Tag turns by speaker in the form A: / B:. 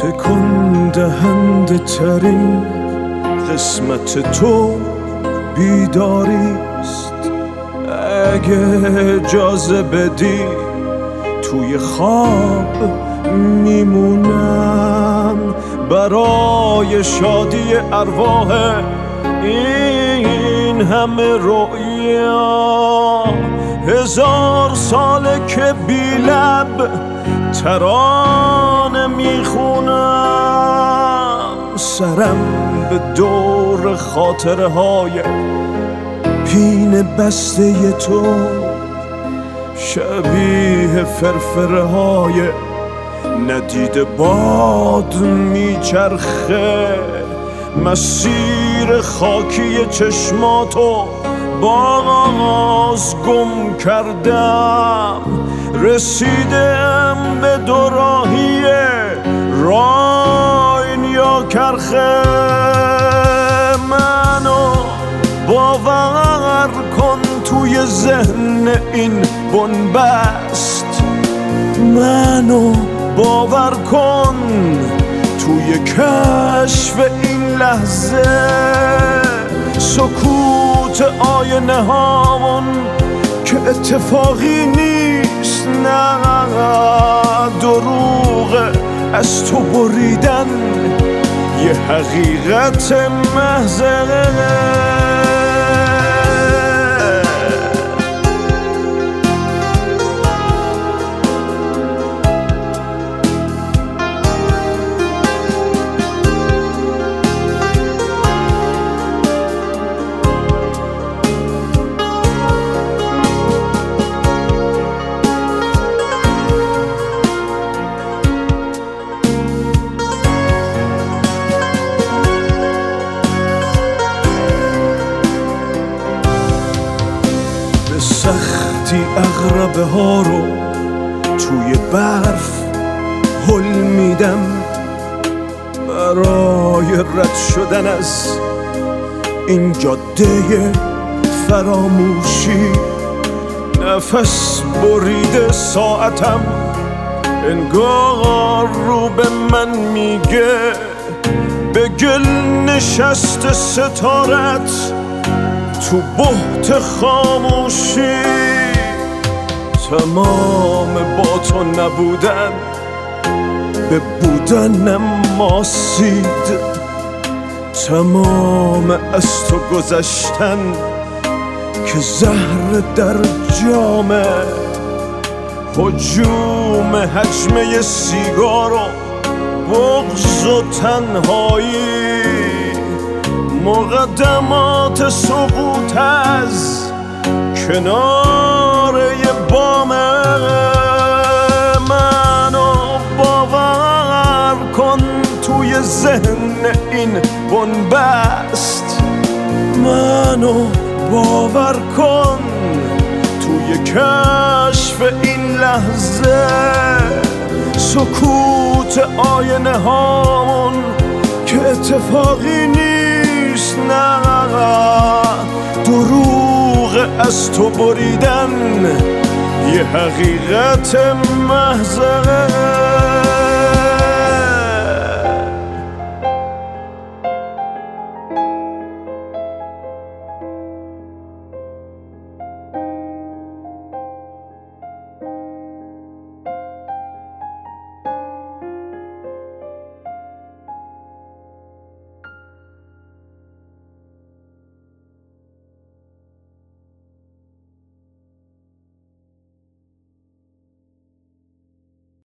A: تکون دهنده ترین قسمت تو بیداریست. اگه اجازه بدی توی خواب میمونم برای شادی ارواح این همه رؤیا. 1000 ساله که بی لب ترانه میخونم، سرم به دور خاطره های پین بسته تو شبیه فرفره های ندیده باد میچرخه. مسیر خاکی چشماتو باز گم کردم، رسیدم به دوراهی راین یا کرخه. منو باور کن توی ذهن این بنبست، منو باور کن توی کشف این لحظه. سکوت آینه هامون که اتفاقی نیست، نه دروغه از تو بریدن یه حقیقت محضه. سختی اغربه ها رو توی برف هل میدم برای رد شدن از این جاده فراموشی. نفس بریده ساعتم انگار رو به من میگه به گل نشست ستارت تو بحت خاموشی. تمام با تو نبودن به بودنم ماسید، تمام از تو گذشتن که زهر در جامه. هجوم حجمه سیگار و بغض و تنهایی، مقدمات سقوط از کنار یه بامه. منو باور کن توی ذهن این بنبست، منو باور کن توی کشف این لحظه. سکوت آینه هامون که اتفاقی نیست، نه دروغ از تو بریدن یه حقیقت محض.